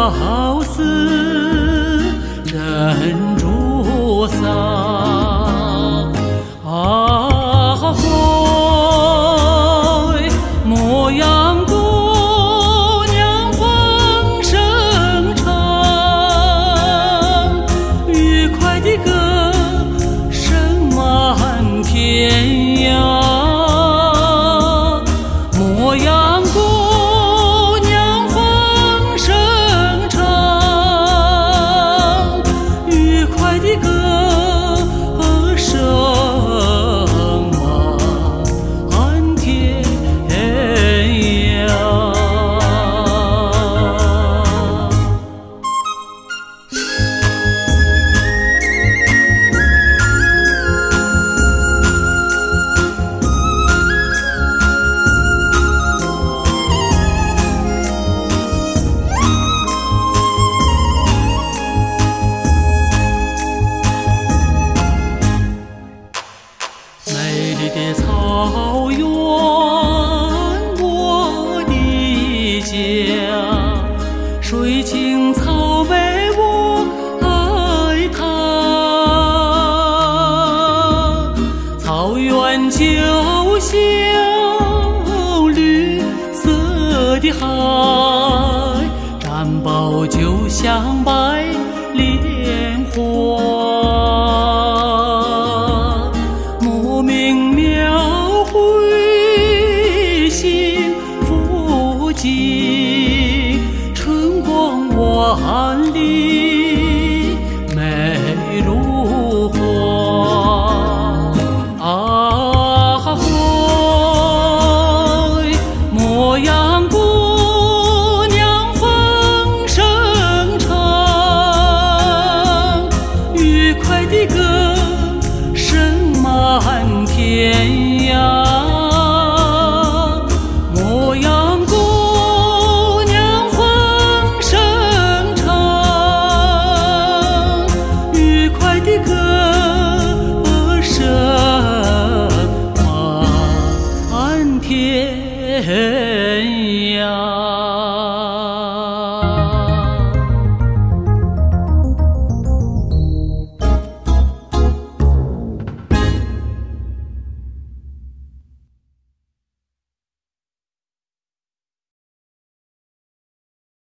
好似人如扫。啊，回牧羊姑娘风声长，愉快的歌声满天涯。牧羊姑娘风声长，愉快的歌声满天涯。美丽的草原，我的家，水青草莓我爱它。草原就像绿色的海，毡包就像白莲花。莫名描绘幸福景，春光万